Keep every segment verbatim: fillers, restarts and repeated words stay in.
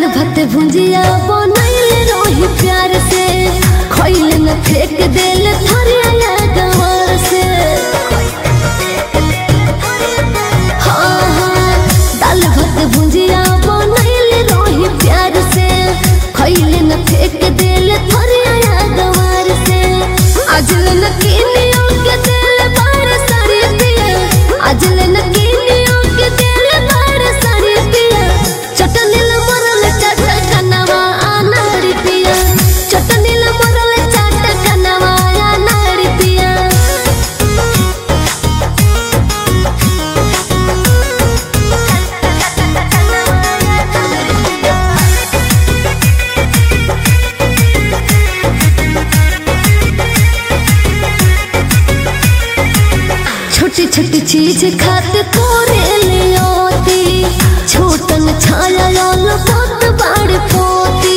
दाल भात भुंजिया बनैले रही प्यार से खइले न फेंक देल थरिया गवार से। हाँ हाँ दाल भात भुंजिया बनैले रही प्यार से खइले न फेंक देल थरिया गवार से। आजल न किनियो के देल बार सारी पिया आजल न किनियो के देल बार सारी पिया चटनी ल मरल चाट कनवा नारी पिया चटनी ल मरल चाट कनवा नारी पिया। छोटी छोटी चीज खाते कोरे लियोती छोटन छाया लाल बहुत बड़ पोती।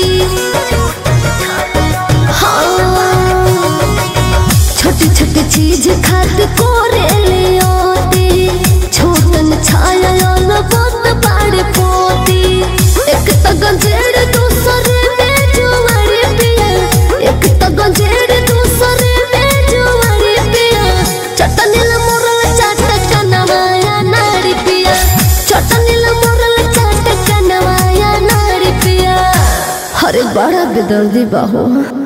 हाँ छोटी छोटी चीज खाते कोरे लियोती छोटन छाया लाल बहुत बड़ पोती। एक तो गंजेड़ दूसरे में जुआरी पिया एक तो गंजेड़ दूसरे में जुआरी पिया चटनी ल मोरल चाट कनवाया नारी पिया चटनी ल मोरल चाट कनवाया नारी पिया। अरे बड़ा बेदर्दी बाहो।